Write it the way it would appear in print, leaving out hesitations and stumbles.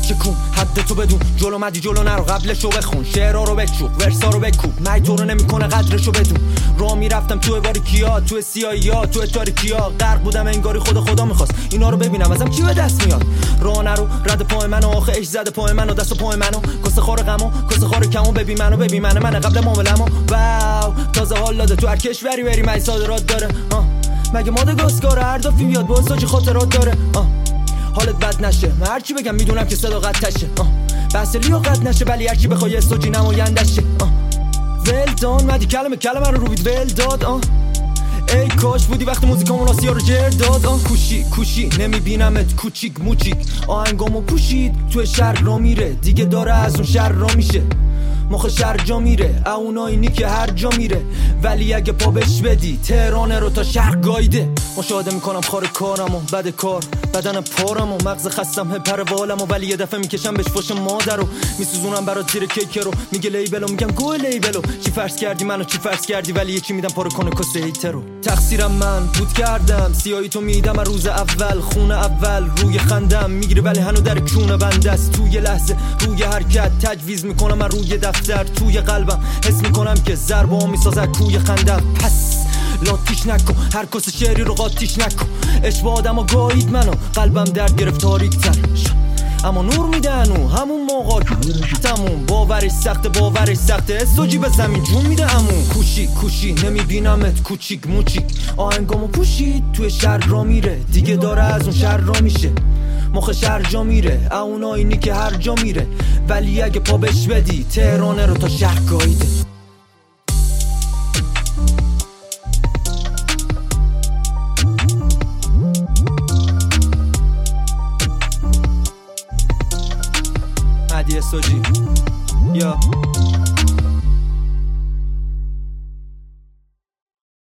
چکون حد تو بدون جلو مدی جلو نرو قبلشو بخون شعرها رو بچوب ورسا رو بکوب مای تو رو نمیکنه قدرشو بدون راه میرفتم تو باریکیا تو سیاهیا تو تاریکیا غرق بودم انگاری خدا میخواست اینا رو ببینم ازم چی به دست میاد راه نرو رد پای منو آخه اش زده پای منو دست و پای منو کاسه خار غمو کاسه خار کمو ببین من قبل معامله‌مو واو تازه حال داده تو هر کشوری بری من صادرات داره مگه ماده گسکاره هر دفعه بیاد با ساجی خاطرات داره حالت بد نشه من هر چی بگم میدونم که صداقت تشه بحث لیاقت نشه ولی هر کی بخوای استوجی نمایندشه ول دان مدی کلمه رو بید ول داد ای کاش بودی وقت موزیکامون آسیا رو جر داد کوشی نمیبینمت کوچیک موچیک آهنگامو پوشید تو شهر را میره دیگه داره از اون شهر را میشه مخ شهر جا میره اونایینی که هر جا میره ولی اگه پا بش بدی تهرانه رو تا شهر گایده مشاهده میکنم خار کارمو بد کار بدن پارمو مغز خستم پر والمو ولی یه دفعه میکشم بهش فوش مادرو میسوزونم برات زیر کیک رو میگه لیبلو میگم گو لیبلو چی فرض کردی منو چی فرض کردی ولی یکی میدم پارو کنه کاسه هیترو تقصیرم من بود کردم سیاهی تو میدم روز اول خونه اول روی خندم میگیره ولی هنو در کونه بنده است توی لحظه روی حرکت تجویز میکنم من روی دفتر توی قلبم حس میکنم که ضربه میسازه کوی خندم پس لاتیش نکن هر کس شعری رو قاطیش نکن اشبه آدم و گاهید منو قلبم درد گرفت تاریک تر اما نور میدن و همون موقع تموم باورش سخته استوجی به زمین جون میده امون کوشی نمیبینمت کوچیک موچیک آهنگامو پوشید توی شهر را میره دیگه داره از اون شهر را میشه مخ شهر جا میره اونایینی که هر جا میره ولی اگه پا بش بدی تهرانه رو تا شهر گاییده مهدی استوجی یا